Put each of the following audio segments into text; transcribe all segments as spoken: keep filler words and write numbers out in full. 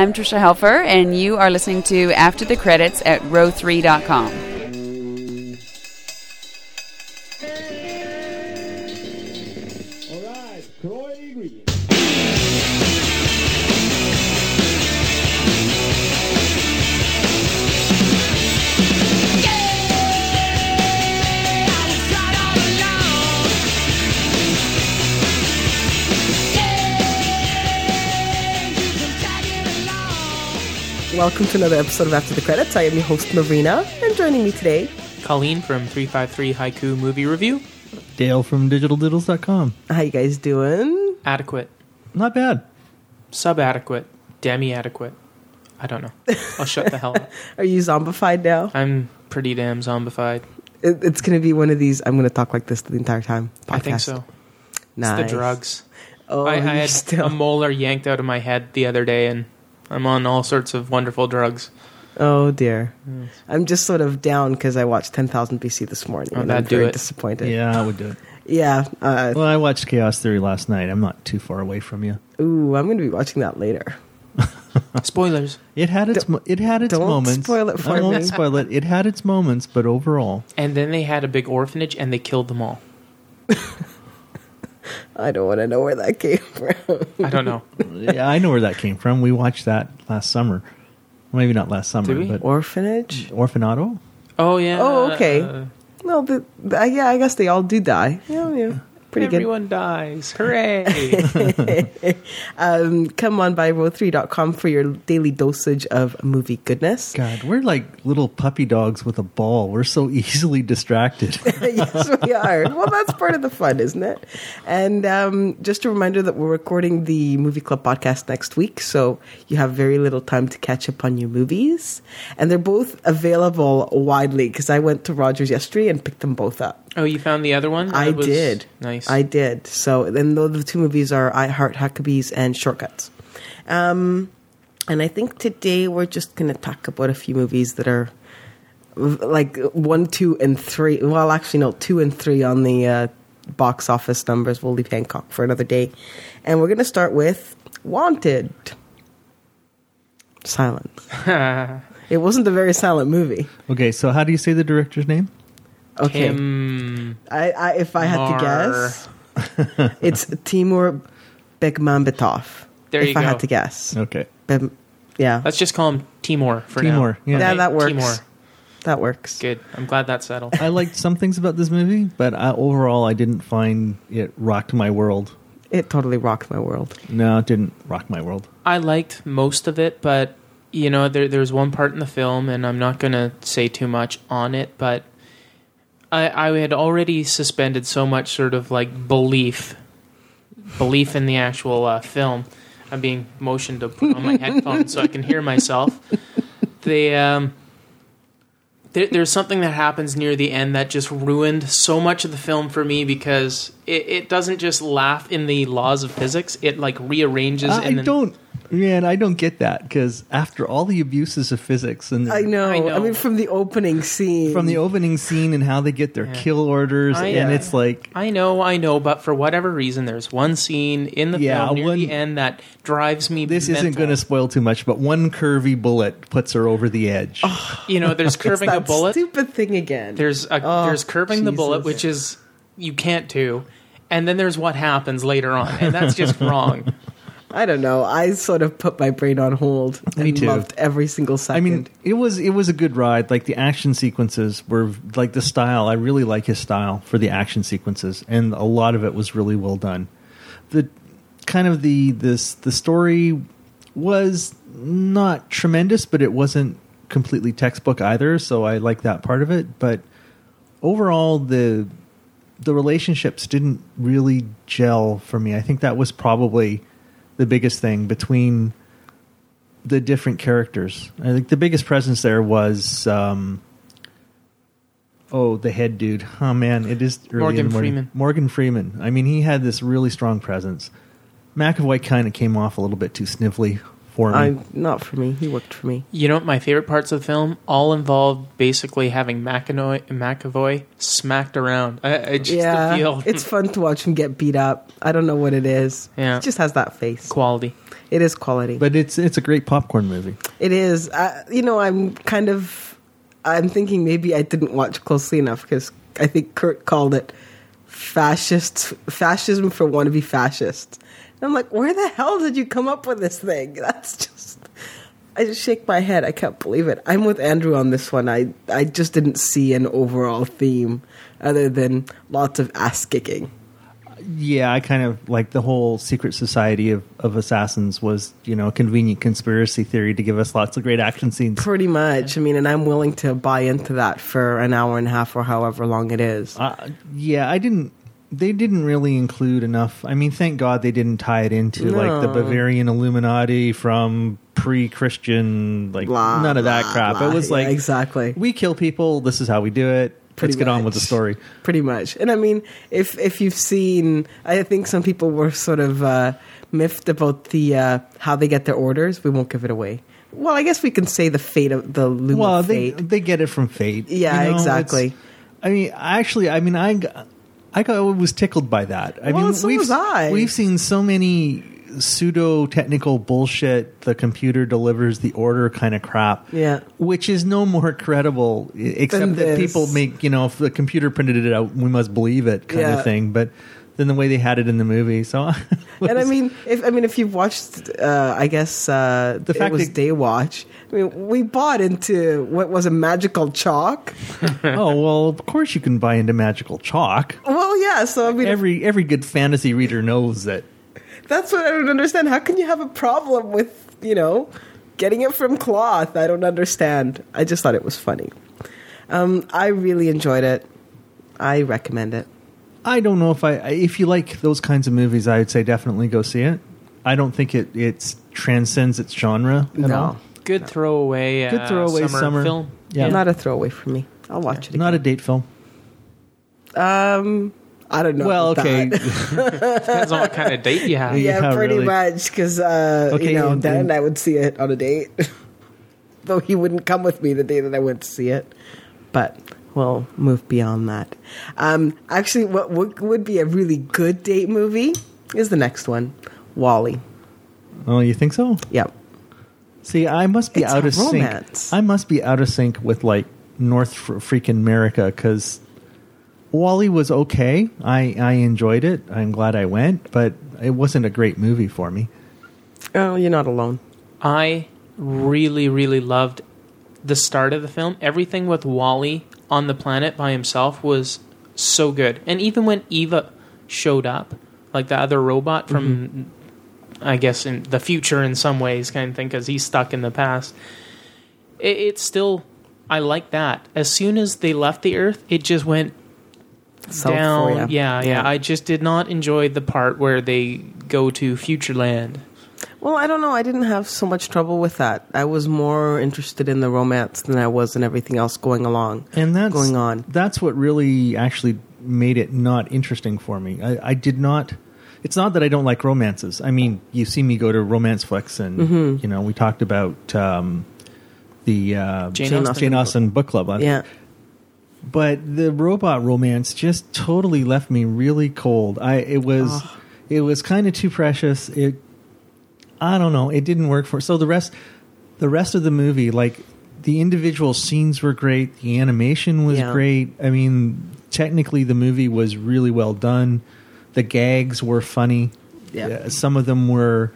I'm Trisha Helfer, and you are listening to After the Credits at row three dot com. Welcome to another episode of After the Credits. I am your host, Marina, and joining me today, Colleen from three five three Haiku Movie Review. Dale from digital diddles dot com. How you guys doing? Adequate. Not bad. Sub-adequate. Demi-adequate. I don't know. I'll shut the hell up. Are you zombified now? I'm pretty damn zombified. It, it's going to be one of these, I'm going to talk like this the entire time. Podcast. I think so. Nice. It's the drugs. Oh, I, I had still... a molar yanked out of my head the other day, and I'm on all sorts of wonderful drugs. Oh, dear. Yes. I'm just sort of down because I watched ten thousand B C this morning, Oh, and I'm that'd do very it. disappointed. Yeah, I would do it. Yeah. Uh, Well, I watched Chaos Theory last night. I'm not too far away from you. ooh, I'm going to be watching that later. Spoilers. It had its mo- it had its don't moments. spoil it for I won't me. spoil it. It had its moments, but overall, And then they had a big orphanage, and they killed them all. I don't want to know where that came from. I don't know. yeah, I know where that came from. We watched that last summer. Maybe not last summer, Did we? but Orphanage? Orphanato. Oh, yeah. Oh, okay. Uh, No, but, but yeah, I guess they all do die. Yeah, yeah. Pretty good. everyone dies. Hooray. Um, come on by row three dot com for your daily dosage of movie goodness. God, we're like little puppy dogs with a ball. We're so easily distracted. Yes, we are. Well, that's part of the fun, isn't it? And um, just a reminder that we're recording the Movie Club podcast next week, so you have very little time to catch up on your movies. And they're both available widely, because I went to Rogers yesterday and picked them both up. Oh, you found the other one? I That was did. Nice. I did. So, then the two movies are I Heart Huckabees and Shortcuts. Um, and I think today we're just going to talk about a few movies that are like one, two, and three. Well, actually, no, two and three on the uh, box office numbers. We'll leave Hancock for another day. And we're going to start with Wanted. Silence. It wasn't a very silent movie. Okay, so how do you say the director's name? Okay. Kim I, I, if I had Mar- to guess, it's Timur Bekmambetov. There if you I go. had to guess. Okay, Bem- yeah, Let's just call him Timur for Timur, now. yeah. yeah, that works. Timur. That works. Good. I'm glad that's settled. I liked some things about this movie, but I, overall, I didn't find it rocked my world. It totally rocked my world. No, it didn't rock my world. I liked most of it, but you know, there, there's one part in the film, and I'm not going to say too much on it, but I, I had already suspended so much sort of like belief, belief in the actual uh, film. I'm being motioned to put on my headphones so I can hear myself. They, um, there, there's something that happens near the end that just ruined so much of the film for me, because it, it doesn't just laugh in the laws of physics; it like rearranges. I and then, don't, man, I don't get that, because after all the abuses of physics and I know. I I, know. mean, from the opening scene. from the opening scene and how they get their Yeah. kill orders, I- and yeah. it's like, I know, I know, but for whatever reason, there's one scene in the Yeah, film near one- the end that drives me. this mental. isn't going to spoil too much, but one curvy bullet puts her over the edge. You know, there's It's curving a that bullet. stupid thing again. There's a, Oh, there's curving the bullet, Jesus. which is you can't do, and then there's what happens later on, and that's just wrong. I don't know. I sort of put my brain on hold and Me too. loved every single I second. mean, it was it was a good ride. Like the action sequences were like the style. I really like his style for the action sequences, and a lot of it was really well done. The kind of the this the story was not tremendous, but it wasn't completely textbook either. So I like that part of it. But overall, the the relationships didn't really gel for me. I think that was probably the biggest thing between the different characters. I think the biggest presence there was, um, oh, the head dude. Oh man, it is early Morgan in the morning. Freeman. Morgan Freeman. I mean, he had this really strong presence. McAvoy kind of came off a little bit too snivelly for me. I not for me. He worked for me. You know what my favorite parts of the film all involved basically having McAvoy, McAvoy smacked around. I, I just Yeah, feel it's fun to watch him get beat up. I don't know what it is. Yeah. He just has that face. quality. It is quality. But it's it's a great popcorn movie. It is. Uh, you know, I'm kind of. I'm thinking maybe I didn't watch closely enough because I think Kurt called it fascist fascism for wannabe fascists. And I'm like, where the hell did you come up with this thing? That's just. I just shake my head. I can't believe it. I'm with Andrew on this one. I I just didn't see an overall theme other than lots of ass kicking. Yeah, I kind of like the whole secret society of, of assassins was, you know, a convenient conspiracy theory to give us lots of great action scenes. Pretty much. I mean, and I'm willing to buy into that for an hour and a half or however long it is. Uh, yeah, I didn't. They didn't really include enough. I mean, thank God they didn't tie it into No. like the Bavarian Illuminati from pre-Christian, like Blah, none of that blah, crap. blah. It was like Yeah, exactly. we kill people. This is how we do it. Pretty Let's get on much. with the story. Pretty much. And I mean, if if you've seen, I think some people were sort of uh, miffed about the uh, how they get their orders. We won't give it away. Well, I guess we can say the fate of the loom Well, of they fate. they get it from fate. Yeah, You know, exactly. it's- I mean, actually, I mean, I got, I got, I was tickled by that. I Well, mean, so we've was I. we've seen so many pseudo technical bullshit. The computer delivers the order kind of crap. Yeah. which is no more credible, i- except Than that this. people make, you know, if the computer printed it out, we must believe it kind Yeah. of thing. But then the way they had it in the movie, so And I mean, if I mean, if you've watched, uh, I guess uh, The fact it was that- Daywatch. I mean, we bought into what was a magical chalk. oh well, of course you can buy into magical chalk. Well, yeah. So I mean, Every every good fantasy reader knows that. that's what I don't understand. How can you have a problem with, you know, getting it from cloth? I don't understand. I just thought it was funny. Um, I really enjoyed it. I recommend it. I don't know if I if you like those kinds of movies, I would say definitely go see it. I don't think it it transcends its genre at No. all. Good throwaway. Good uh, throwaway summer, summer. film. Yeah. Not a throwaway for me. I'll watch it Not a again. date film. Um, I don't know. Well, about okay. that. Depends on what kind of date you have. Yeah, Yeah, pretty really. much. Because, uh, Okay, you know, and- Dan and- and I would see it on a date. Though he wouldn't come with me the day that I went to see it. But we'll move beyond that. Um, actually, what would, would be a really good date movie is the next one, Wall-E. Oh, you think so? Yep. See, I must be It's out a of romance. sync. I must be out of sync with like North fr- freaking America because Wall-E was okay. I I enjoyed it. I'm glad I went, but it wasn't a great movie for me. Oh, you're not alone. I really, really loved the start of the film. Everything with Wall-E on the planet by himself was so good. And even when Eva showed up, like the other robot from, Mm-hmm. I guess, in the future in some ways, kind of thing, because he's stuck in the past, it, it's still, I like that. As soon as they left the Earth, it just went South down. for ya. Yeah, yeah, Yeah. I just did not enjoy the part where they go to Futureland. Well, I don't know. I didn't have so much trouble with that. I was more interested in the romance than I was in everything else going along. And that's going on. That's what really actually made it not interesting for me. I, I did not. It's not that I don't like romances. I mean, you see me go to Romance Flicks, and Mm-hmm. you know we talked about um, the uh, Jane Jane Austen. Jane Austen book club. Yeah. But the robot romance just totally left me really cold. I it was it was kind of too precious. It I don't know. It didn't work for. So the rest the rest of the movie, like the individual scenes were great. The animation was Yeah. great. I mean, technically the movie was really well done. The gags were funny. Yeah. Uh, some of them were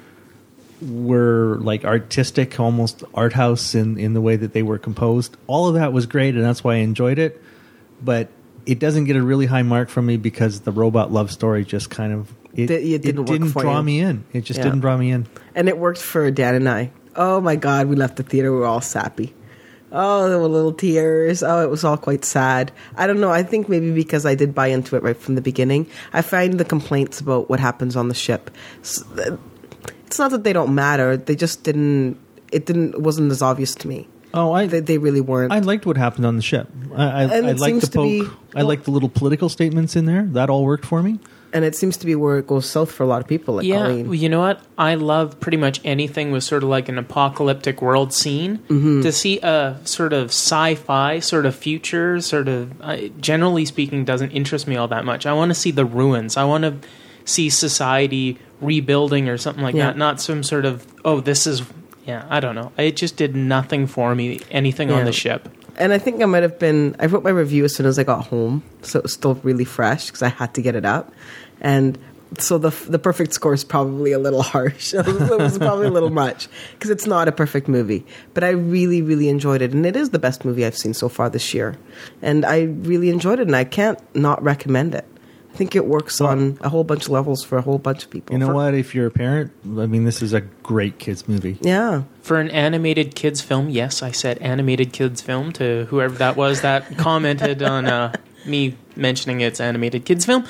were like artistic, almost art house in, in the way that they were composed. All of that was great, and that's why I enjoyed it. But it doesn't get a really high mark from me because the robot love story just kind of it, Di- it didn't work for draw you. me in. It just Yeah. didn't draw me in. And it worked for Dan and I. Oh my God, we left the theater, we were all sappy. Oh, there were little tears. Oh, it was all quite sad. I don't know. I think maybe because I did buy into it right from the beginning. I find the complaints about what happens on the ship. s- It's not that they don't matter. They just didn't. It didn't. It wasn't as obvious to me. Oh, I They, they really weren't. I liked what happened on the ship. I, I, And I it liked seems the to be- poke. I liked the little political statements in there. That all worked for me. And it seems to be where it goes south for a lot of people. Like Yeah, Colleen. you know what? I love pretty much anything with sort of like an apocalyptic world scene. Mm-hmm. To see a sort of sci-fi sort of future, sort of uh, generally speaking, doesn't interest me all that much. I want to see the ruins. I want to see society rebuilding or something like Yeah. that. Not some sort of oh, this is yeah. I don't know. It just did nothing for me. Anything Yeah. on the ship. And I think I might have been, I wrote my review as soon as I got home, so it was still really fresh because I had to get it up. And so the the perfect score is probably a little harsh. It was probably a little much because it's not a perfect movie. But I really, really enjoyed it. And it is the best movie I've seen so far this year. And I really enjoyed it, and I can't not recommend it. I think it works Well, on a whole bunch of levels for a whole bunch of people. You know For- what? If you're a parent, I mean, this is a great kids movie. Yeah. For an animated kids film, yes, I said animated kids film to whoever that was that commented on uh, me mentioning it's animated kids film.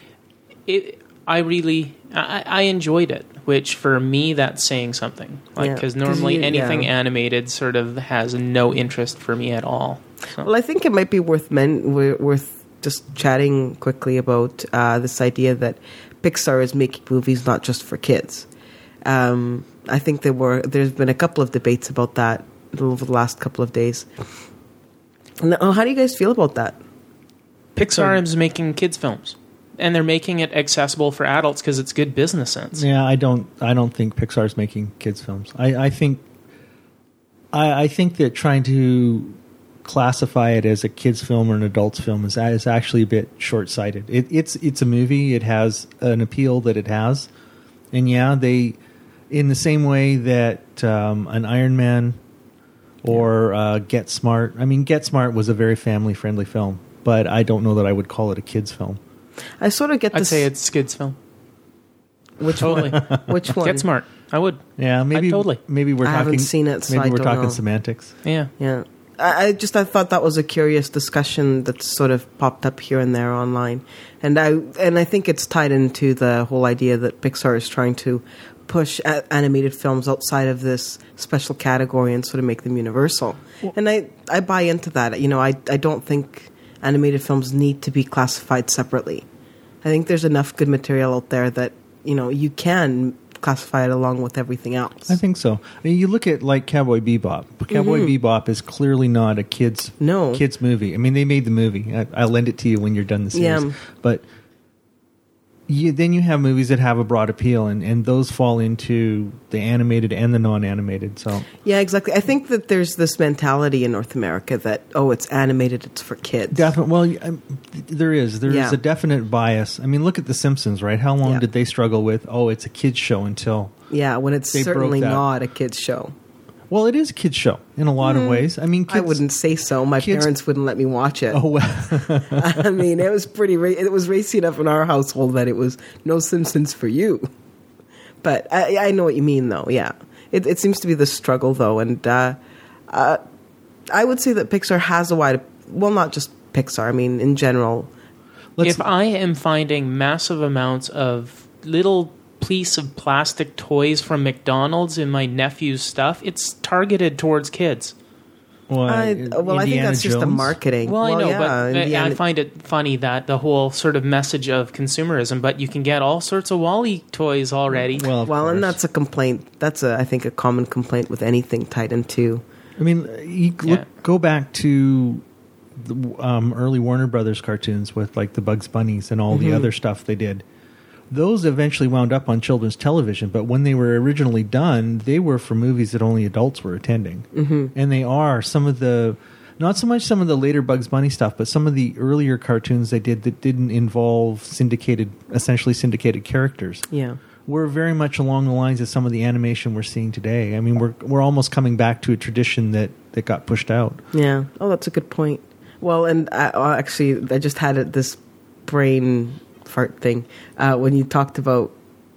It, I really, I, I enjoyed it, which for me, that's saying something. Like, Yeah, because 'cause normally you- anything yeah. animated sort of has no interest for me at all. So. Well, I think it might be worth men wor- worth just chatting quickly about uh, this idea that Pixar is making movies not just for kids. Um, I think there were there's been a couple of debates about that over the last couple of days. And, oh, how do you guys feel about that? Pixar is making kids films, and they're making it accessible for adults because it's good business sense. Yeah, I don't. I don't think Pixar's making kids films. I, I think. I, I think that trying to classify it as a kids film or an adult's film is is actually a bit short sighted. It, it's it's a movie. It has an appeal that it has, and yeah, they, in the same way that um, an Iron Man or uh, Get Smart. I mean, Get Smart was a very family friendly film, but I don't know that I would call it a kids film. I sort of get I'd this. say it's kids film. which Totally. one? Which one? Get Smart. I would. Yeah, maybe totally. Maybe we're I talking. haven't seen it, so maybe I we're don't talking know. semantics. Yeah. Yeah. I I just I thought that was a curious discussion that's sort of popped up here and there online, and I and I think it's tied into the whole idea that Pixar is trying to push a- animated films outside of this special category and sort of make them universal. And I I buy into that. You know, I I don't think animated films need to be classified separately. I think there's enough good material out there that you know you can classify it along with everything else. I think so. I mean, you look at like Cowboy Bebop. Cowboy Bebop is clearly not a kids No. kids movie. I mean, they made the movie. I, I'll lend it to you when you're done the series. Yeah. But you, then you have movies that have a broad appeal, and, and those fall into the animated and the non-animated. So Yeah, exactly. I think that there's this mentality in North America that, oh, it's animated, it's for kids. definitely, well, um, there is there is Yeah. a definite bias. I mean, look at The Simpsons, right? How long Yeah. did they struggle with? Oh, it's a kids show until. Yeah, when it's They broke certainly that. not a kid's show. Well, it is a kids show in a lot of ways. I mean, kids, I wouldn't say so. My kids- parents wouldn't let me watch it. Oh well. I mean, it was pretty. Ra- it was racy enough in our household that it was no Simpsons for you. But I, I know what you mean, though. Yeah, it, it seems to be the struggle, though, and uh, uh, I would say that Pixar has a wide. Well, not just Pixar. I mean, in general. Let's- If I am finding massive amounts of little piece of plastic toys from McDonald's in my nephew's stuff, it's targeted towards kids. Well, I, well, I think Indiana that's just the Jones? marketing. Well, I know, yeah, but I- I Indiana- find it funny that the whole sort of message of consumerism, but you can get all sorts of Wall-E toys already. Well, of Well, and course. that's a complaint. That's a, I think, a common complaint with anything tied into. I mean, you look, Yeah. go back to the um, early Warner Brothers cartoons with like the Bugs Bunnies and all Mm-hmm. the other stuff they did. Those eventually wound up on children's television, but when they were originally done, they were for movies that only adults were attending. Mm-hmm. And they are some of the, not so much some of the later Bugs Bunny stuff, but some of the earlier cartoons they did that didn't involve syndicated, essentially syndicated characters. Yeah. We're very much along the lines of some of the animation we're seeing today. I mean, we're we're almost coming back to a tradition that, that got pushed out. Yeah. Oh, that's a good point. Well, and I, uh, actually, I just had it, this brain fart thing uh, when you talked about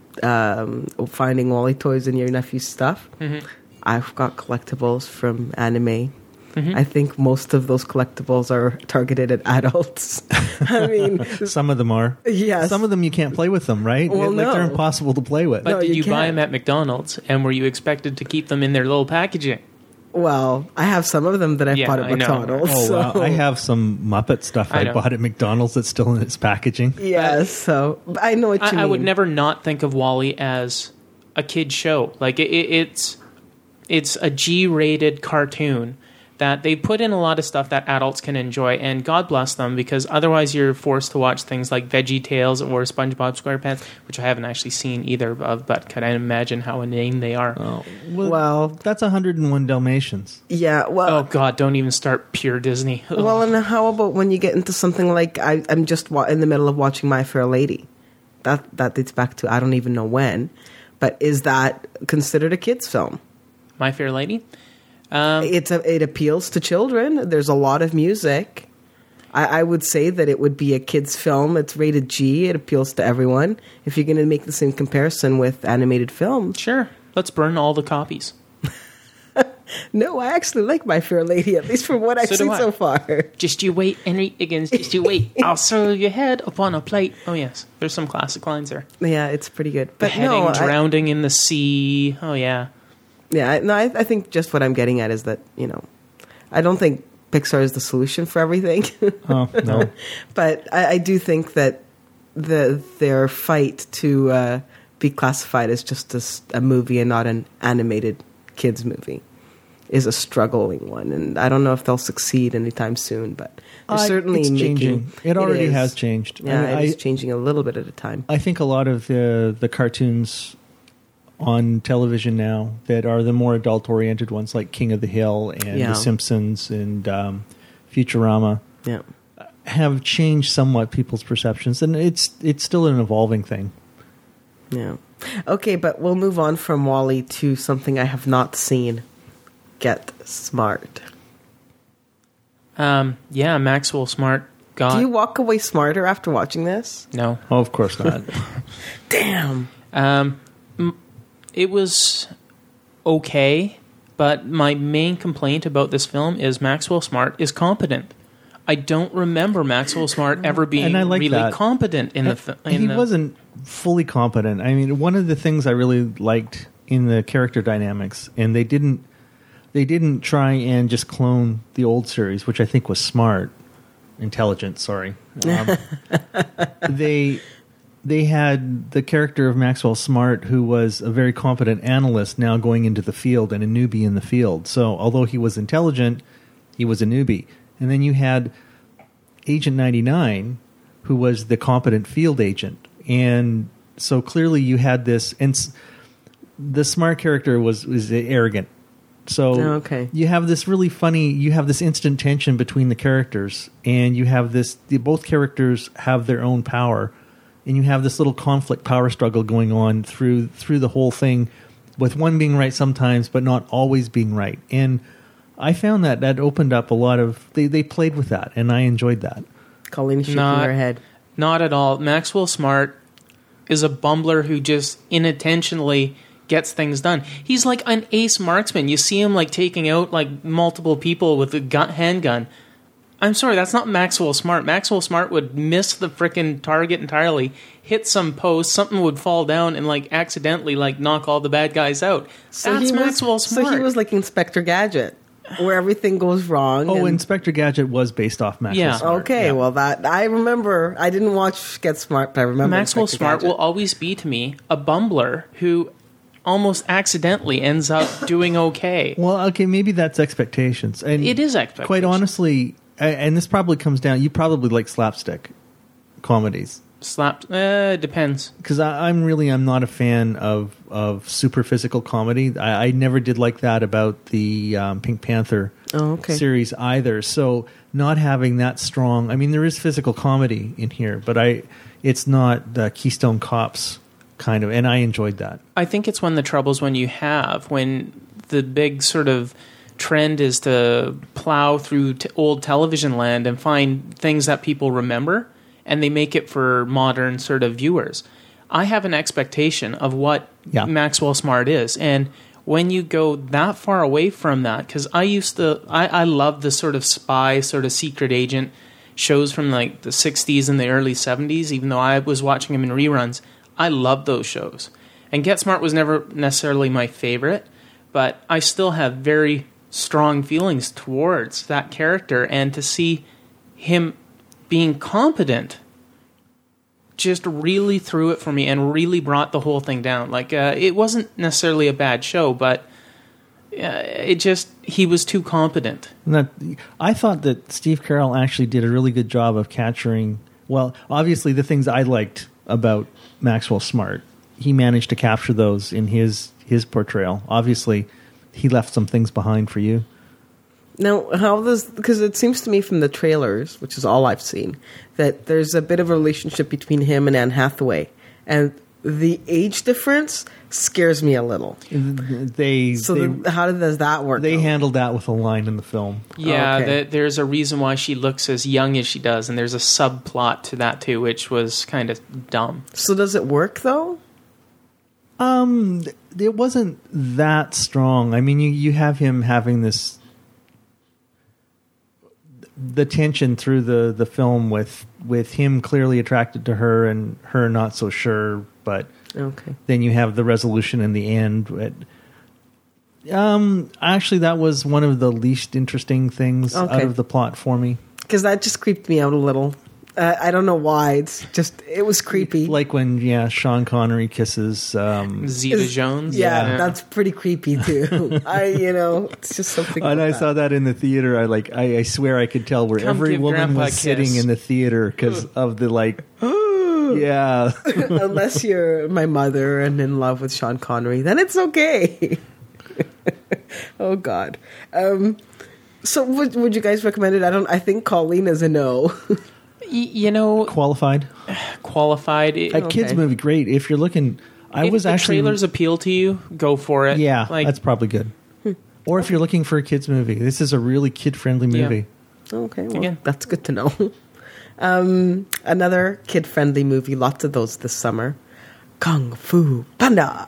um, finding Wall-E toys in your nephew's stuff. Mm-hmm. I've got collectibles from anime. Mm-hmm. I think most of those collectibles are targeted at adults. I mean, Some of them are. yes. Some of them you can't play with them, right? Well, like they're no. impossible to play with. But No, did you you, buy can't. them at McDonald's, and were you expected to keep them in their little packaging? Well, I have some of them that I Yeah, bought at I know. McDonald's. Oh, so. wow. I have some Muppet stuff I I, know. bought at McDonald's that's still in its packaging. Yeah, so I know what you I, mean. I would never not think of WALL-E as a kid's show. Like it, it, it's it's a G-rated cartoon that they put in a lot of stuff that adults can enjoy, and God bless them, because otherwise you're forced to watch things like Veggie Tales or SpongeBob SquarePants, which I haven't actually seen either of, but can I imagine how inane they are? Oh, well, Well, that's one hundred one Dalmatians. yeah, well, Oh God, don't even start pure Disney. Ugh. well, and how about when you get into something like I, I'm just wa- in the middle of watching My Fair Lady. That that dates back to I don't even know when, but is that considered a kids' film? My Fair Lady? Um, It's a, it appeals to children. There's a lot of music. I, I would say that it would be a kids' film. It's rated G. It appeals to everyone. If you're going to make the same comparison with animated films, sure, let's burn all the copies. no, I actually like My Fair Lady, at least from what I've So do seen I. so far. Just you wait, Henry Higgins, just you wait. I'll serve your head upon a plate. Oh, yes. There's some classic lines there. Yeah, it's pretty good. But Beheading, no, I, drowning in the sea. Oh, yeah. yeah, I- no, I, I think just what I'm getting at is that you know, I don't think Pixar is the solution for everything, Oh, no. but I, I do think that the their fight to uh, be classified as just a, s- a movie and not an animated kids movie is a struggling one, and I don't know if they'll succeed anytime soon. But they're Uh, certainly it's making, changing. It already is. has changed. Yeah, I, mean, it's I- changing a little bit at a time. I think a lot of the the cartoons on television now that are the more adult oriented ones, like King of the Hill and Yeah. The Simpsons and um, Futurama, Yeah. have changed somewhat people's perceptions, and it's it's still an evolving thing. Yeah. Okay, but we'll move on from WALL-E to something I have not seen. Get Smart. Um, yeah, Maxwell Smart got... Do you walk away smarter after watching this? No. Oh, of course not. Damn. Um, m- it was okay, but my main complaint about this film is Maxwell Smart is competent. I don't remember Maxwell Smart ever being And I like really that. competent in the film. he wasn't fully competent. I mean, one of the things I really liked in the character dynamics, and they didn't they didn't try and just clone the old series, which I think was smart, intelligent. Sorry, um, they they had the character of Maxwell Smart, who was a very competent analyst, now going into the field and a newbie in the field. So, although he was intelligent, he was a newbie. And then you had Agent ninety-nine, who was the competent field agent. And so clearly you had this, and s- the smart character was, was arrogant. So Oh, okay. you have this really funny, you have this instant tension between the characters, and you have this, the, both characters have their own power, and you have this little conflict power struggle going on through through the whole thing, with one being right sometimes, but not always being right. And I found that that opened up a lot of, they, they played with that, and I enjoyed that. Colleen shaking Not- her head. Not at all. Maxwell Smart is a bumbler who just inattentionally gets things done. He's like an ace marksman. You see him like taking out like multiple people with a gun, handgun. I'm sorry, that's not Maxwell Smart. Maxwell Smart would miss the frickin' target entirely, hit some post, something would fall down, and like accidentally like knock all the bad guys out. So that's he was- Maxwell Smart. So he was like Inspector Gadget, where everything goes wrong. Oh, and- Inspector Gadget was based off Maxwell Yeah. Smart. Okay, Yeah. well that I remember. I didn't watch Get Smart, but I remember Maxwell Inspector Smart Gadget. will always be to me a bumbler who almost accidentally ends up doing okay. Well, okay, maybe that's expectations. And It is expectations. Quite honestly, a- and this probably comes down, you probably like slapstick comedies. Slapped. Uh, depends. Because I'm really, I'm not a fan of, of super physical comedy. I, I never did like that about the um, Pink Panther Oh, okay. series either. So not having that strong, I mean, there is physical comedy in here, but I, it's not the Keystone Cops kind of, and I enjoyed that. I think it's when the troubles when you have when the big sort of trend is to plow through t- old television land and find things that people remember, and they make it for modern sort of viewers. I have an expectation of what Yeah. Maxwell Smart is, and when you go that far away from that, because I used to, I, I love the sort of spy, sort of secret agent shows from like the sixties and the early seventies, even though I was watching them in reruns. I love those shows. And Get Smart was never necessarily my favorite, but I still have very strong feelings towards that character, and to see him being competent just really threw it for me and really brought the whole thing down. Like, uh, it wasn't necessarily a bad show, but uh, it just, he was too competent. That, I thought that Steve Carell actually did a really good job of capturing, well, obviously the things I liked about Maxwell Smart. He managed to capture those in his, his portrayal. Obviously, he left some things behind for you. Now, how does, because it seems to me from the trailers, which is all I've seen, that there's a bit of a relationship between him and Anne Hathaway. And the age difference scares me a little. They So they, the, how does that work? they out? handled that with a line in the film. Yeah, Okay. the, there's a reason why she looks as young as she does, and there's a subplot to that too, which was kind of dumb. So does it work, though? Um, it wasn't that strong. I mean, you, you have him having this, the tension through the, the film with, with him clearly attracted to her and her not so sure, but Okay. then you have the resolution in the end. It, um, actually, that was one of the least interesting things Okay. out of the plot for me. Because that just creeped me out a little. Uh, I don't know why. It's just, it was creepy. Like when, yeah, Sean Connery kisses, um, Zeta Is- Jones? Yeah, that's pretty creepy too. I, you know, it's just something. and about I that. saw that in the theater. I like, I, I swear I could tell where Come every give woman Grandpa a was sitting kiss. in the theater because of the like, yeah. Unless you're my mother and in love with Sean Connery, then it's okay. Oh God. Um, so would would you guys recommend it? I don't. I think Colleen is a no. Y- you know, Qualified. qualified. It, A kids Okay. movie, great. If you're looking, I if was the actually trailers appeal to you, go for it. yeah, like that's probably good. Or if you're looking for a kids movie, this is a really kid friendly Yeah. movie. Okay, well, Again. that's good to know. Um, another kid friendly movie. Lots of those this summer. Kung Fu Panda.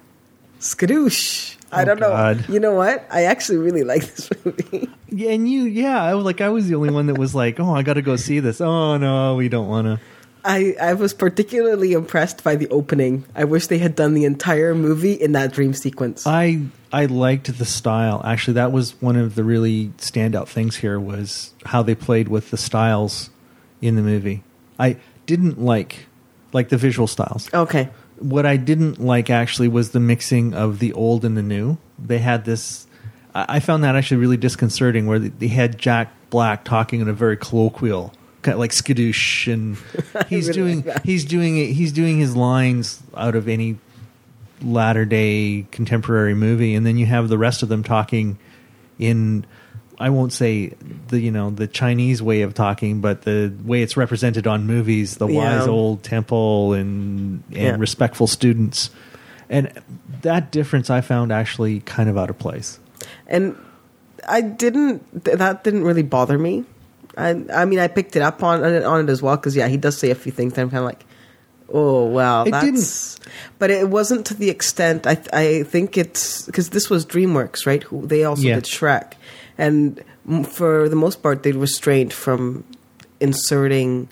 Skadoosh. I Oh, don't know. God. You know what? I actually really like this movie. Yeah, and you, yeah, I was like, I was the only one that was like, oh, I got to go see this. Oh no, we don't want to. I, I was particularly impressed by the opening. I wish they had done the entire movie in that dream sequence. I I liked the style. Actually, that was one of the really standout things here was how they played with the styles in the movie. I didn't like like the visual styles. Okay. What I didn't like actually was the mixing of the old and the new. They had this. I I found that actually really disconcerting, where they they had Jack Black talking in a very colloquial, kind of like skadoosh, and he's really doing like that. he's doing it. He's doing his lines out of any latter day contemporary movie, and then you have the rest of them talking in, I won't say the you know the Chinese way of talking, but the way it's represented on movies, the Yeah. wise old temple and and Yeah. respectful students, and that difference I found actually kind of out of place. And I didn't, th- that didn't really bother me. I, I mean, I picked it up on, on it, on it as well, because, yeah, he does say a few things that I'm kind of like, oh, wow. It that's, but it wasn't to the extent, I I think it's, because this was DreamWorks, right? Who They also Yeah. did Shrek. And m- for the most part, they restrained from inserting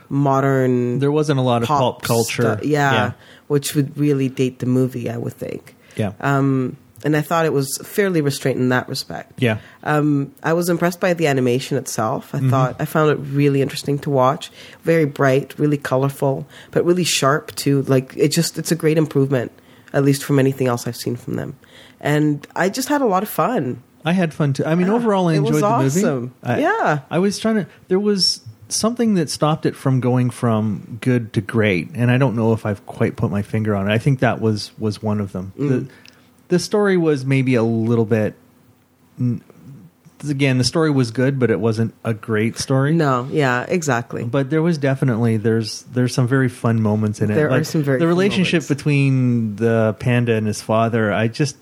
modern There wasn't a lot of pulp culture, stu- yeah, yeah, which would really date the movie, I would think. yeah. Um, and I thought it was fairly restrained in that respect. yeah. Um, I was impressed by the animation itself. Mm-hmm. I thought I found it really interesting to watch. Very bright, really colorful, but really sharp too. Like it just, it's a great improvement, at least from anything else I've seen from them. And I just had a lot of fun. I had fun too. I mean, Yeah, overall, I it enjoyed was the awesome. movie. I, Yeah. I was trying to. There was something that stopped it from going from good to great, and I don't know if I've quite put my finger on it. I think that was was one of them. Mm. The the story was maybe a little bit. Again, the story was good, but it wasn't a great story. No, yeah, exactly. But there was definitely there's there's some very fun moments in it. There are some very the fun relationship moments. between the panda and his father. I just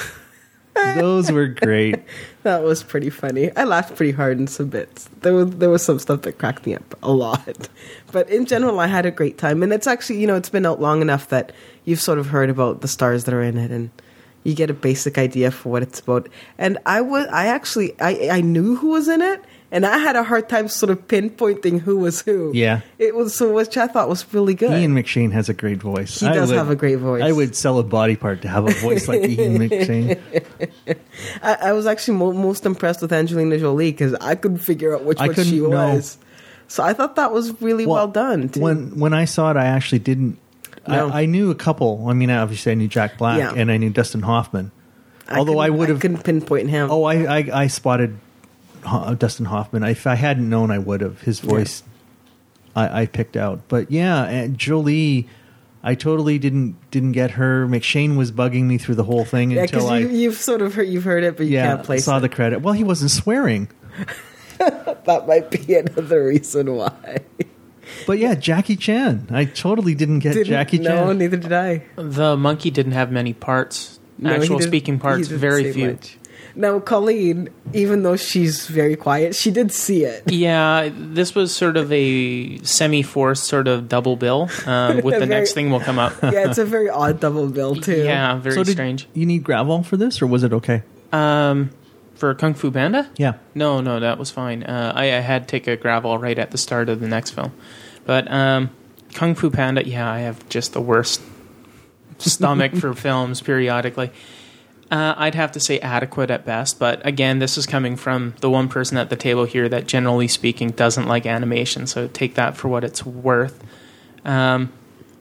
those were great. That was pretty funny. I laughed pretty hard in some bits. There was there was some stuff that cracked me up a lot, but in general, I had a great time. And it's actually, you know, it's been out long enough that you've sort of heard about the stars that are in it, and you get a basic idea for what it's about. And I was, I actually, I, I knew who was in it, and I had a hard time sort of pinpointing who was who. Yeah. It was, so which I thought was really good. Ian McShane has a great voice. He does would, have a great voice. I would sell a body part to have a voice like Ian McShane. I, I was actually mo- most impressed with Angelina Jolie because I couldn't figure out which I one couldn't she know. was. So I thought that was really well, well done. Too. When when I saw it, I actually didn't. No. I, I knew a couple. I mean, obviously, I knew Jack Black Yeah. and I knew Dustin Hoffman. I Although I couldn't- would have. I couldn't pinpoint him. Oh, I, I, I spotted Ho- Dustin Hoffman. If I hadn't known, I would have. His voice, I, I picked out. But yeah, and Jolie, I totally didn't didn't get her. McShane was bugging me through the whole thing yeah, until because I you, you've sort of heard, you've heard it, but you yeah can't place saw it. the credit. Well, he wasn't swearing. That might be another reason why. But yeah, Jackie Chan. I totally didn't get Didn't- Jackie Chan. No, neither did I. The monkey didn't have many parts. No, he Actual didn't- speaking he parts, didn't very say few. much. Now, Colleen, even though she's very quiet, she did see it. Yeah, this was sort of a semi-forced sort of double bill. Um, with the Very- next thing will come up. Yeah, it's a very odd double bill, too. Yeah, very So did strange. you need gravel for this, or was it okay? Um, for Kung Fu Panda? Yeah. No, no, that was fine. Uh, I, I had to take a gravel right at the start of the next film. But um, Kung Fu Panda, yeah, I have just the worst stomach for films periodically. Uh, I'd have to say adequate at best, but again, this is coming from the one person at the table here that, generally speaking, doesn't like animation, so take that for what it's worth. Um,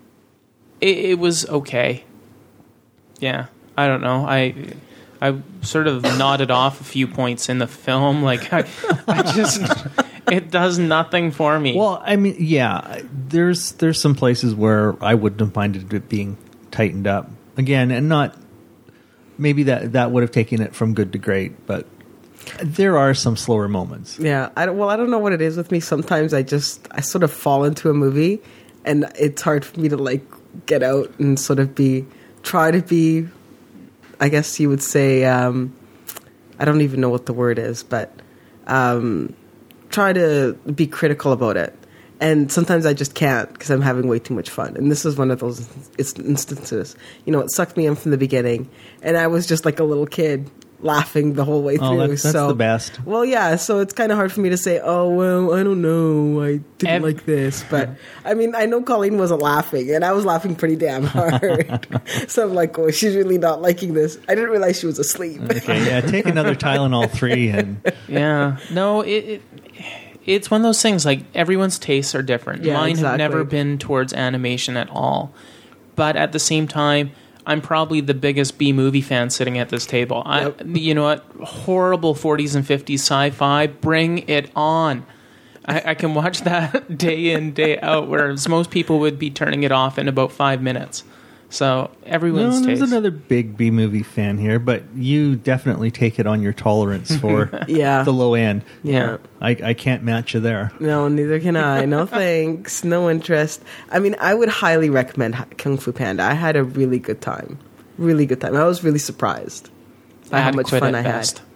it, it was okay. Yeah, I don't know. I I sort of nodded off a few points in the film. Like, I, I just... It does nothing for me. Well, I mean, yeah, there's there's some places where I wouldn't have minded it being tightened up again, and not maybe that that would have taken it from good to great, but there are some slower moments. Yeah, I don't, well, I don't know what it is with me. Sometimes I just I sort of fall into a movie, and it's hard for me to like get out and sort of be try to be. I guess you would say um, I don't even know what the word is, but um, try to be critical about it. And sometimes I just can't because I'm having way too much fun. And this is one of those instances. You know, it sucked me in from the beginning, and I was just like a little kid laughing the whole way through. Oh, that's, that's so, the best. Well, yeah, so it's kind of hard for me to say, oh, well, I don't know, I didn't Ev- like this. But, I mean, I know Colleen wasn't laughing, and I was laughing pretty damn hard. So I'm like, oh, she's really not liking this. I didn't realize she was asleep. Okay, yeah, take another Tylenol three and yeah, no, it, it it's one of those things. Like, everyone's tastes are different. Yeah, Mine have exactly. never been towards animation at all, but at the same time, I'm probably the biggest B movie fan sitting at this table. Yep. I, you know what? Horrible forties and fifties sci-fi. Bring it on. I, I can watch that day in, day out, whereas most people would be turning it off in about five minutes. So everyone's no, there's taste. another big B movie fan here, but you definitely take it on your tolerance for Yeah. the low end. Yeah. I, I can't match you there. No, neither can I. No thanks. No interest. I mean, I would highly recommend Kung Fu Panda. I had a really good time. Really good time. I was really surprised by how much Adequate fun at I best. had.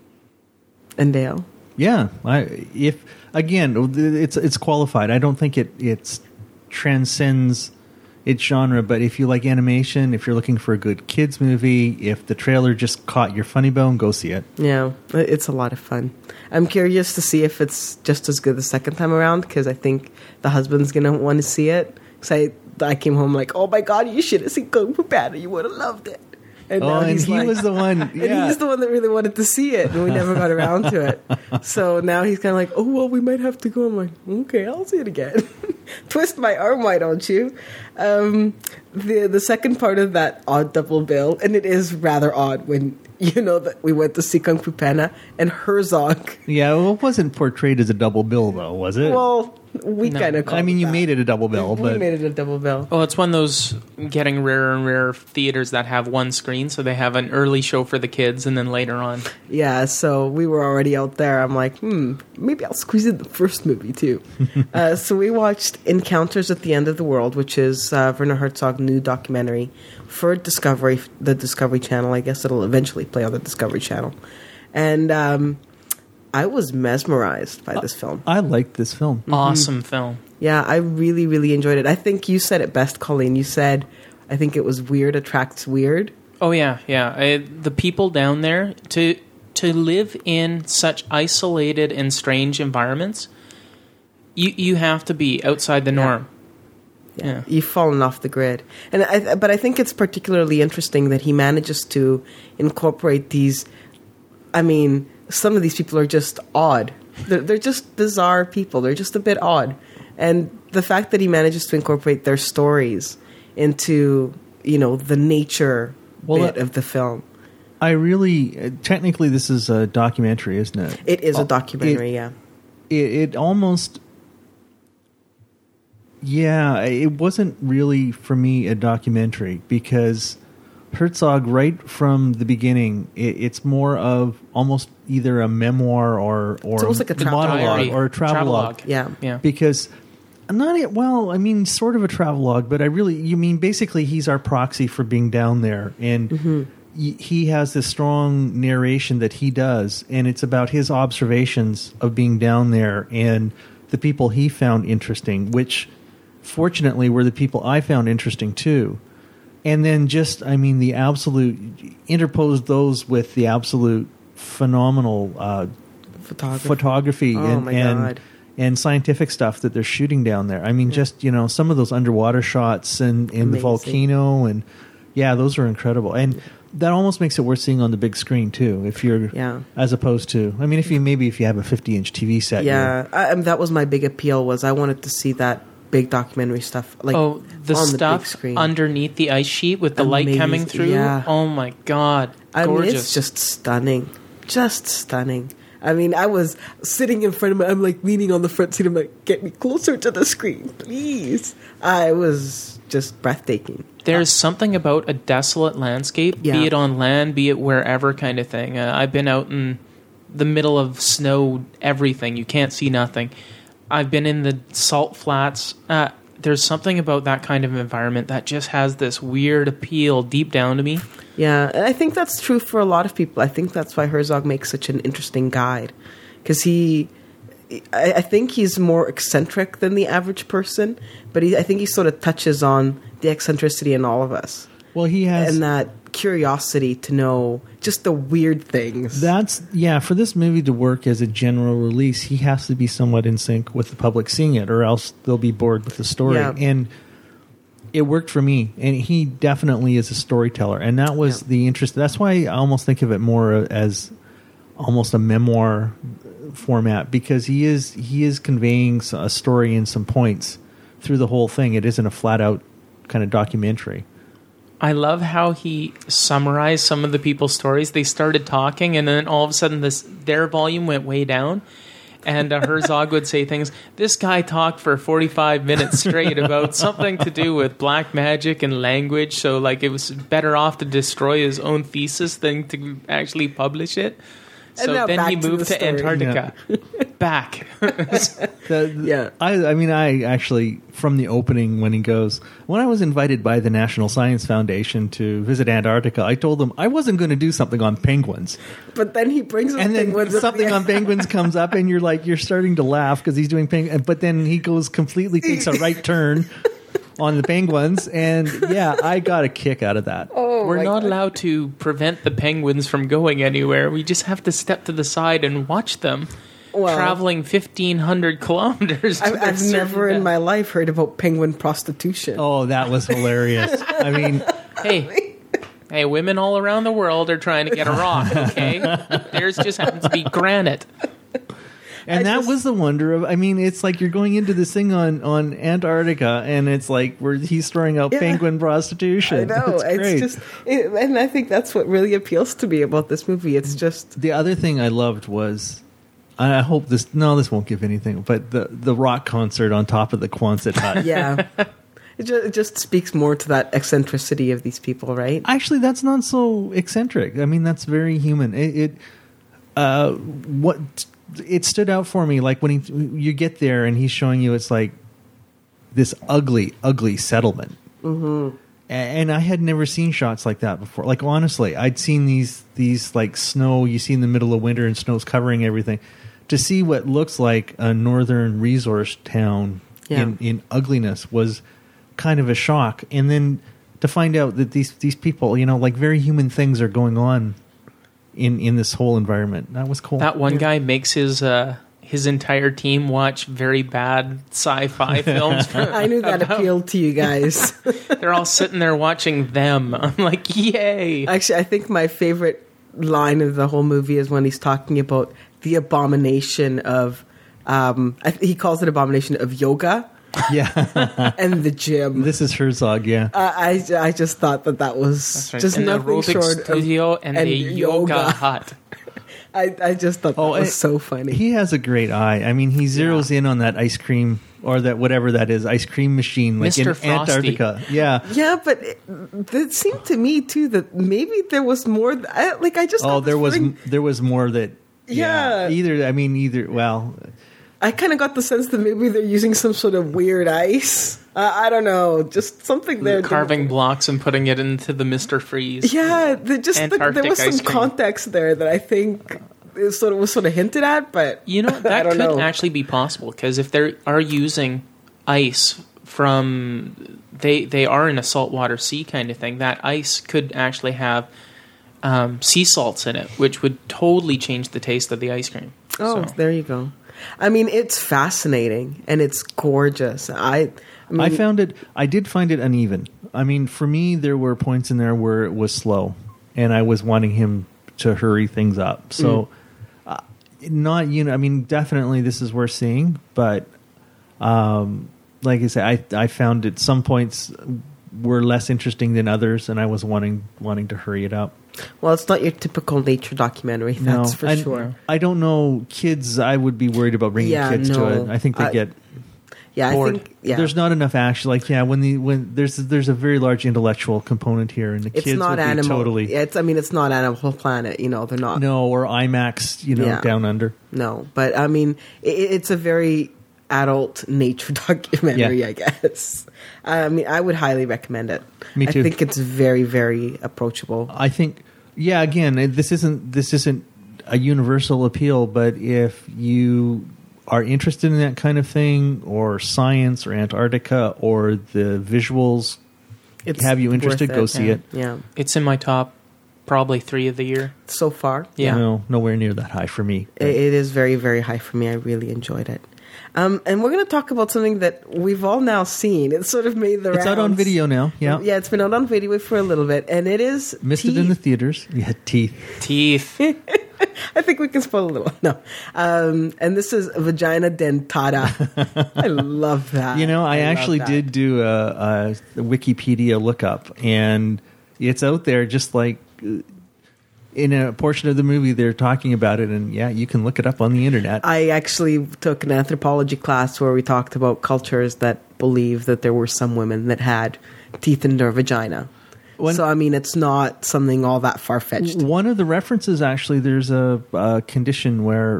And Dale? Yeah, I, if again, it's it's qualified. I don't think it it's transcends its genre, but if you like animation, if you're looking for a good kids movie, if the trailer just caught your funny bone, go see it. Yeah, it's a lot of fun. I'm curious to see if it's just as good the second time around, because I think the husband's going to want to see it. Because I, I came home like, oh my God, you should have seen Kung Fu Panda. You would have loved it. And Oh, and he's he like- was the one. And Yeah. he's the one that really wanted to see it, and we never got around to it. So now he's kind of like, oh, well, we might have to go. I'm like, okay, I'll see it again. Twist my arm, why don't you? Um, the the second part of that odd double bill, and it is rather odd when, you know, that we went to see Kung Fu Panda, and Herzog, Yeah, well, it wasn't portrayed as a double bill, though, was it? well, we No. kind of I mean, you made it a double bill, We but made it a double bill. Well, it's one of those getting rarer and rarer theaters that have one screen, so they have an early show for the kids, and then later on. Yeah, so we were already out there. I'm like, hmm, maybe I'll squeeze in the first movie too. uh, so we watched Encounters at the End of the World, which is uh, Werner Herzog's new documentary for Discovery, the Discovery Channel. I guess it'll eventually play on the Discovery Channel. And um, I was mesmerized by this film. I liked this film. Awesome film. Yeah, I really, really enjoyed it. I think you said it best, Colleen. You said, I think it was weird attracts weird. Oh yeah, yeah. I, the people down there to to live in such isolated and strange environments, you you have to be outside the norm. Yeah. Yeah. You've fallen off the grid. And I, but I think it's particularly interesting that he manages to incorporate these. I mean, some of these people are just odd. They're, they're just bizarre people. They're just a bit odd. And the fact that he manages to incorporate their stories into, you know, the nature Well, bit uh, of the film. I really, uh, technically, this is a documentary, isn't it? It is a Oh, documentary, it- yeah. It, it almost, yeah, it wasn't really for me a documentary because Herzog, right from the beginning, it, it's more of almost either a memoir or or It's almost like a a travelogue. monologue or a travelogue. Travelogue. Yeah. Yeah. Because not it, well, I mean, sort of a travelogue, but I really, you mean basically he's our proxy for being down there, and Mm-hmm. y- he has this strong narration that he does, and it's about his observations of being down there and the people he found interesting, which fortunately were the people I found interesting too. And then just, I mean, the absolute, interpose those with the absolute phenomenal uh, Photography. photography Oh, and my and, God. and scientific stuff that they're shooting down there. I mean, just, you know, some of those underwater shots and in the Amazing. volcano, and yeah, those are incredible. And that almost makes it worth seeing on the big screen too, if you're, Yeah. as opposed to, I mean, if you maybe if you have a fifty inch T V set, Yeah, I, um, that was my big appeal. Was I wanted to see that big documentary stuff, like oh, the on the stuff big screen. underneath the ice sheet with the light Amazing, coming through. yeah. Oh my god, I mean, gorgeous! it's just stunning, just stunning. I mean, I was sitting in front of me. I'm like leaning on the front seat. I'm like, get me closer to the screen, please. I was just breathtaking. There's something about a desolate landscape, Yeah. be it on land, be it wherever, kind of thing. Uh, I've been out in the middle of snow, everything. You can't see nothing. I've been in the salt flats. Uh, there's something about that kind of environment that just has this weird appeal deep down to me. Yeah, and I think that's true for a lot of people. I think that's why Herzog makes such an interesting guide, because he, I, I think he's more eccentric than the average person, but he, I think he sort of touches on the eccentricity in all of us, well, he has and that curiosity to know just the weird things. That's, yeah, for this movie to work as a general release, he has to be somewhat in sync with the public seeing it, or else they'll be bored with the story. Yeah. And it worked for me, and he definitely is a storyteller, and that was Yeah. the interest. That's why I almost think of it more as almost a memoir format, because he is he is conveying a story and some points through the whole thing. It isn't a flat out kind of documentary. I love how he summarized some of the people's stories. They started talking, and then all of a sudden, this their volume went way down. And uh, Herzog would say things. This guy talked for forty-five minutes straight about something to do with black magic and language. So, like, it was better off to destroy his own thesis than to actually publish it. So now then back he to moved the to, story. Antarctica. Back. The- Yeah. I, I mean, I actually, from the opening when he goes, when I was invited by the National Science Foundation to visit Antarctica, I told them I wasn't going to do something on penguins. But then he brings up And then penguins at something the on end. penguins comes up, and you're like, you're starting to laugh because he's doing penguins. But then he goes completely, takes a right turn on the penguins. And yeah, I got a kick out of that. Oh, We're my not God. allowed to prevent the penguins from going anywhere. We just have to step to the side and watch them Well, traveling fifteen hundred kilometers. To I've, their I've certain never in death. my life heard about penguin prostitution. Oh, that was hilarious. I mean, Hey, hey, women all around the world are trying to get a rock, okay? Theirs just happens to be granite. and I that just- was the wonder of, I mean, it's like you're going into this thing on, on Antarctica, and it's like where he's throwing out Yeah. penguin prostitution. I know. It's It's, great. just, it, and I think that's what really appeals to me about this movie. It's just, The other thing I loved was, I hope this, no, this won't give anything, but the, the rock concert on top of the Quonset hut. yeah. It just, it just speaks more to that eccentricity of these people, right? Actually, that's not so eccentric. I mean, that's very human. It, it uh, what it stood out for me, like when he, you get there and he's showing you, it's like this ugly, ugly settlement. Mm-hmm. And I had never seen shots like that before. Like, honestly, I'd seen these these like snow you see in the middle of winter and snow's covering everything. To see what looks like a northern resource town Yeah. in, in ugliness was kind of a shock. And then to find out that these these people, you know, like very human things are going on in in this whole environment. That was cool. That one Yeah. guy makes his uh, his entire team watch very bad sci-fi films. I knew that about- appealed to you guys. They're all sitting there watching them. I'm like, yay! Actually, I think my favorite line of the whole movie is when he's talking about the abomination of, um, I, he calls it abomination of yoga Yeah, and the gym. this is Herzog. Yeah, Uh, I, I just thought that that was That's right. just An nothing aerobic short studio of and, a yoga, hut. I, I just thought that Oh, was it- so funny. he has a great eye. I mean, he zeroes in on that ice cream or that whatever that is, ice cream machine, like Mister in Frosty. Antarctica. Yeah. yeah, but it, it seemed to me too that maybe there was more. I, like I just Oh, got there this was feeling- there was more that. Yeah. Either I mean either. Well, I kind of got the sense that maybe they're using some sort of weird ice. Uh, I don't know, just something there. Carving blocks and putting it into the Mister Freeze. Yeah, the, just the, there Antarctic was some ice cream. context there that I think it sort of was sort of hinted at, but You know, I that don't could know. actually be possible because if they are using ice from they they are in a saltwater sea kind of thing, that ice could actually have um, sea salts in it, which would totally change the taste of the ice cream. Oh, So, there you go. I mean, it's fascinating and it's gorgeous. I, I, mean, I found it. I did find it uneven. I mean, for me, there were points in there where it was slow, and I was wanting him to hurry things up. So, uh, not you know. I mean, definitely this is worth seeing, but um, like I said, I I found at some points were less interesting than others, and I was wanting wanting to hurry it up. well, it's not your typical nature documentary. That's for and sure. I don't know kids. I would be worried about bringing Yeah, kids no. to it. I think they I- get. Yeah, bored. I think yeah. There's not enough action. Like yeah, when the when there's there's a very large intellectual component here, and the it's kids not would be animal. totally Yeah, it's. I mean, it's not Animal Planet. You know, they're not. no or IMAX. You know, Yeah. down under. No, but I mean, it, it's a very adult nature documentary, Yeah. I guess. I mean, I would highly recommend it. Me too. I think it's very, very approachable. I think yeah. Again, it- this isn't this isn't a universal appeal, but if you are interested in that kind of thing, or science, or Antarctica, or the visuals, It's have you interested? worth Go it. see yeah. it. Yeah, it's in my top probably three of the year. so far, Yeah. No, nowhere near that high for me. it, it is very, very high for me. I really enjoyed it. Um, and we're going to talk about something that we've all now seen. It's sort of made the It's out on rounds. video now. Yeah, Yeah, it's been out on video for a little bit, and it is missed it in the Teeth. theaters. Yeah, teeth. Teeth. I think we can spoil a little. No, um, and this is Vagina Dentata. I love that. You know, I, love actually that. did do a, a Wikipedia lookup, and it's out there. Just like uh, in a portion of the movie, they're talking about it, and yeah, you can look it up on the internet. I actually took an anthropology class where we talked about cultures that believe that there were some women that had teeth in their vagina. When- so, I mean, it's not something all that far-fetched. One of the references, actually, there's a, a condition where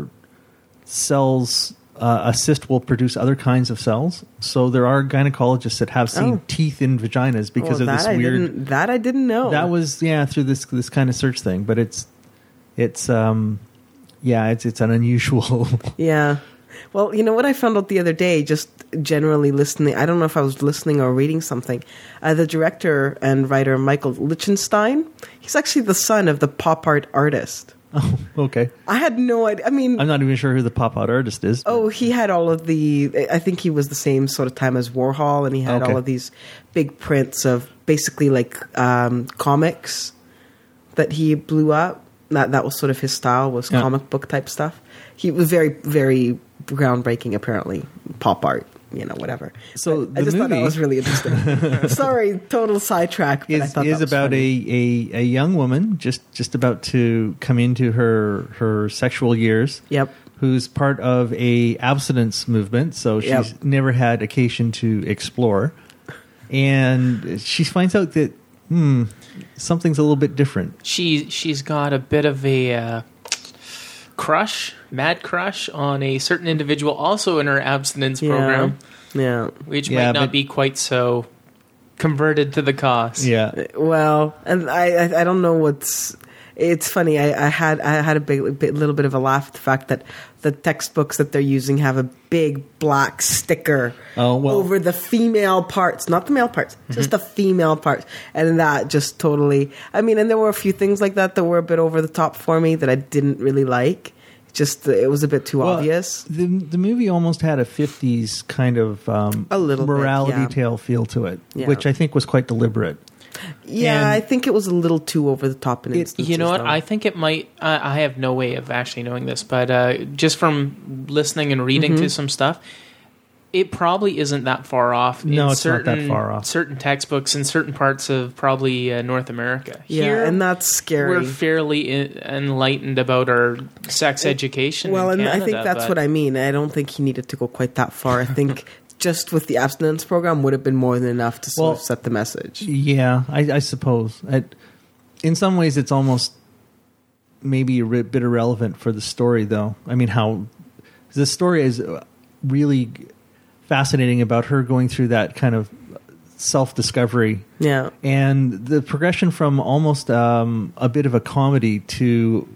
cells, uh, a cyst will produce other kinds of cells. So there are gynecologists that have seen Oh. teeth in vaginas because Well, of that this I weird. Didn't, that I didn't know. That was yeah through this this kind of search thing, but it's it's um yeah it's it's an unusual. Yeah. Well, you know what I found out the other day, just generally listening, I don't know if I was listening or reading something. Uh, the director and writer Michael Lichtenstein, he's actually the son of the pop art artist. Oh, okay. I had no idea. I mean, I'm not even sure who the pop art artist is. but- oh, he had all of the, I think he was the same sort of time as Warhol, and he had Okay. all of these big prints of basically like um, comics that he blew up. That, that was sort of his style, was Yeah. comic book type stuff. He was very, very groundbreaking, apparently. Pop art, you know, whatever. So But I the just thought that movie- was really interesting. Sorry, total sidetrack. But I is thought is that was about funny. a, a, a young woman just, just about to come into her her sexual years. Yep. Who's part of a abstinence movement, so she's Yep. never had occasion to explore, and she finds out that hmm something's a little bit different. She she's got a bit of a uh, crush, mad crush on a certain individual, also in her abstinence Yeah. program, Yeah. which Yeah, might not but- be quite so converted to the cause. Yeah, Well, and I, I, I don't know what's. it's funny. I, I had I had a big, bit, little bit of a laugh at the fact that the textbooks that they're using have a big black sticker Oh, well. over the female parts, not the male parts, Mm-hmm. just the female parts, and that just totally. I mean, and there were a few things like that that were a bit over the top for me that I didn't really like. Just it was a bit too Well, obvious. The the movie almost had a fifties kind of um, A little bit, morality yeah. tale feel to it, Yeah. which I think was quite deliberate. Yeah, and- I think it was a little too over the top in It, instances. you know what? though. I think it might. Uh, I have no way of actually knowing this, but uh, just from listening and reading Mm-hmm. to some stuff, it probably isn't that far off. No, in it's not that certain, far off. Certain textbooks in certain parts of probably uh, North America. Yeah, Here, and that's scary. we're fairly in, enlightened about our sex education. Well, in and Canada, I think that's but what I mean. I don't think he needed to go quite that far. I think just with the abstinence program would have been more than enough to sort Well, of set the message. Yeah, I, I suppose. I, in some ways, it's almost maybe a ri- bit irrelevant for the story, though. I mean, how the story is really fascinating about her going through that kind of self-discovery. Yeah. And the progression from almost um, a bit of a comedy to,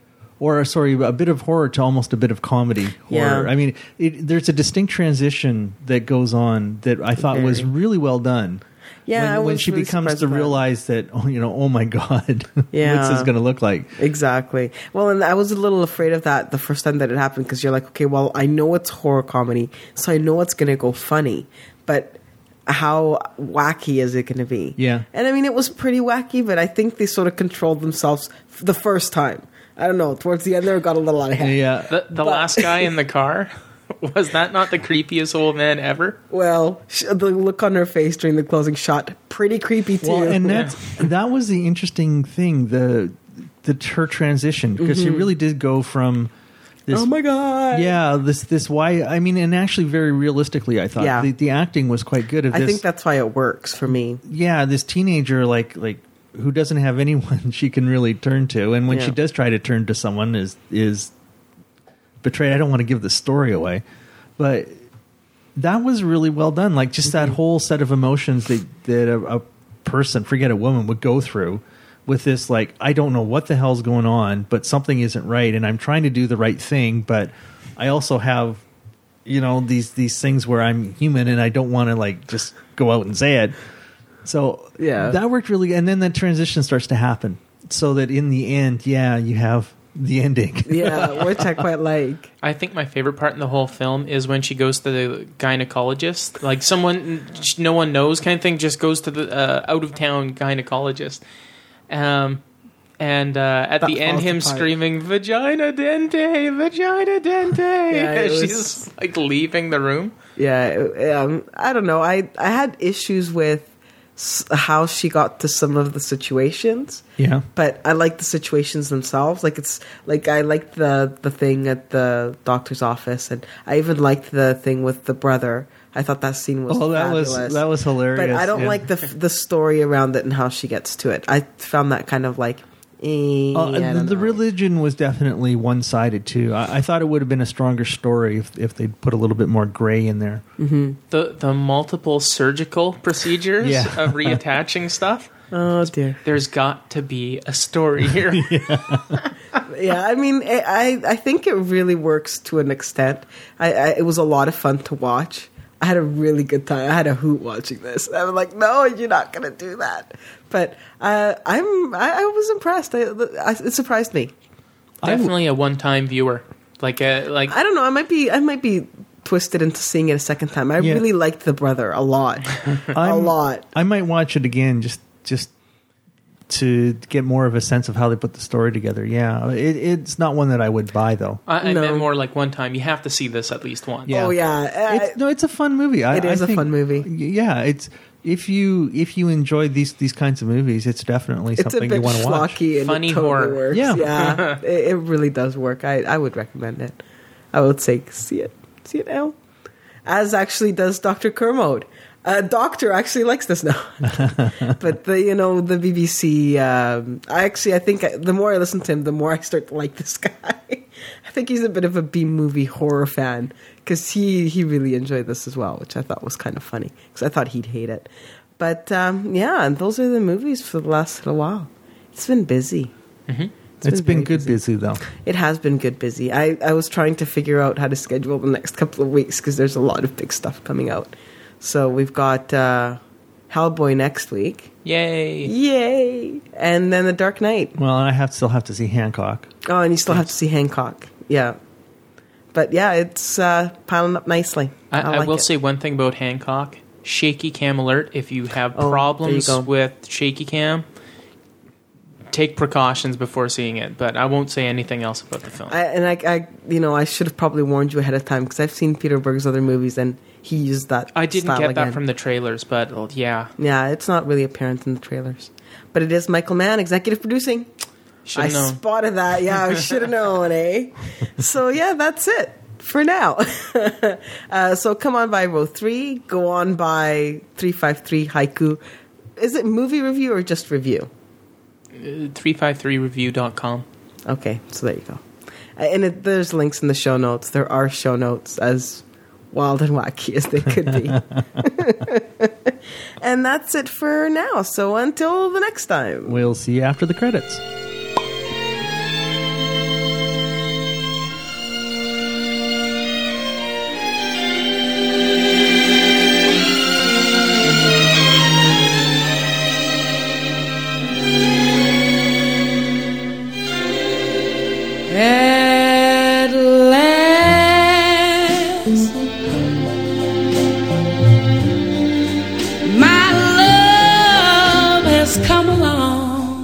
or sorry, a bit of horror to almost a bit of comedy horror. Yeah. I mean, it, there's a distinct transition that goes on that I thought was Very. really well done. Yeah, when, I when was she really becomes surprised to with that. realize that, oh, you know, oh my God, Yeah. what's this going to look like? Exactly. Well, and I was a little afraid of that the first time that it happened because you're like, okay, well, I know it's horror comedy, so I know it's going to go funny, but how wacky is it going to be? Yeah. And I mean, it was pretty wacky, but I think they sort of controlled themselves f- the first time. I don't know. Towards the end, there it got a little out of hand. Yeah. the, the But- last guy in the car. Was that not the creepiest old man ever? Well, sh- the look on her face during the closing shot, pretty creepy too. Well, and that's, that was the interesting thing, the, the her transition, because she really did go from this. oh my god! Yeah, this this why I mean, and actually, very realistically, I thought Yeah. the, the acting was quite good. Of I this, think that's why it works for me. yeah, this teenager like like who doesn't have anyone she can really turn to, and when Yeah. she does try to turn to someone, is is betrayed. I don't want to give the story away, but that was really well done. Like just that whole set of emotions that that a, a person, forget a woman, would go through with this. Like, I don't know what the hell's going on, but something isn't right, and I'm trying to do the right thing, but I also have, you know, these these things where I'm human and I don't want to like just go out and say it. So Yeah. that worked really good. And then the transition starts to happen so that in the end, yeah, you have the ending. Yeah, which I quite like. I think my favorite part in the whole film is when she goes to the gynecologist, like someone no one knows kind of thing, just goes to the uh, out of town gynecologist, um, and uh, at That the end, falls him apart. screaming "Vagina dente, vagina dente" Yeah, it as was- she's like leaving the room. Yeah, um, I don't know. I I had issues with s- how she got to some of the situations. Yeah. But I like the situations themselves. Like it's like I liked the the thing at the doctor's office, and I even liked the thing with the brother. I thought that scene was Oh, that fabulous. was that was hilarious. But I don't yeah. like the the story around it and how she gets to it. I found that kind of like. Eh, Uh, I the, don't the know. religion was definitely one sided too. I, I thought it would have been a stronger story if if they'd put a little bit more gray in there. The the multiple surgical procedures Yeah. of reattaching stuff. Oh dear. There's got to be a story here. Yeah, I mean, I I I think it really works to an extent. I, I it was a lot of fun to watch. I had a really good time. I had a hoot watching this. I was like, "No, you're not going to do that." But uh, I'm I, I was impressed. I, I, it surprised me. Definitely a one time viewer. Like a like I don't know. I might be I might be twisted into seeing it a second time. I Yeah. really liked the brother a lot, a I'm- lot. I might watch it again just just to get more of a sense of how they put the story together. Yeah, it, it's not one that I would buy though. I, I No. meant more like one time. You have to see this at least once. Yeah. Oh yeah, I- It's, no, it's a fun movie. I, It is I a think- fun movie. Yeah, it's if you if you enjoy these these kinds of movies, it's definitely it's a something bit you want to watch. schlocky and Funny it totally horror. works. Yeah. Yeah, it, it really does work. I, I would recommend it. I would say see it, see it now. As actually does Doctor Kermode. Uh, Doctor actually likes this now, but the you know the B B C. Um, I actually I think I, the more I listen to him, the more I start to like this guy. I think he's a bit of a B movie horror fan because he he really enjoyed this as well, which I thought was kind of funny because I thought he'd hate it. But um, yeah, and those are the movies for the last little while. It's been busy. Mm-hmm. It's, it's been, been good busy. busy though. It has been good busy. I, I was trying to figure out how to schedule the next couple of weeks because there's a lot of big stuff coming out. So we've got uh, Hellboy next week. Yay! Yay! And then The Dark Knight. Well, I have still have to see Hancock. Oh, and you still have to see Hancock. Yeah. But yeah, it's uh, piling up nicely. I, I, like I will it. say one thing about Hancock. Shaky cam alert. If you have Oh, problems there you go. with shaky cam, take precautions before seeing it. But I won't say anything else about the film. I, and I, I, you know, I should have probably warned you ahead of time because I've seen Peter Berg's other movies and he used that. I didn't style get again. that from the trailers, but well, yeah. Yeah, it's not really apparent in the trailers, but it is Michael Mann executive producing. Should I have known. spotted that. Yeah, I should have known, eh? So yeah, that's it for now. uh, so come on by row three. Go on by three five three Haiku. Is it movie review or just review? three five three review dot com. Okay, so there you go. Uh, and it, there's links in the show notes. There are show notes as wild and wacky as they could be. And that's it for now. So until the next time. We'll see you after the credits. At last, my love has come along.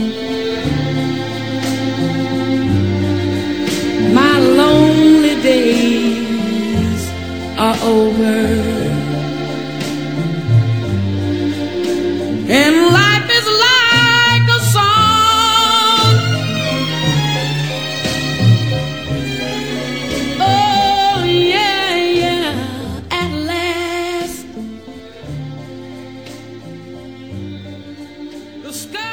My lonely days are over, and life is like a song. Oh yeah, yeah, at last the sky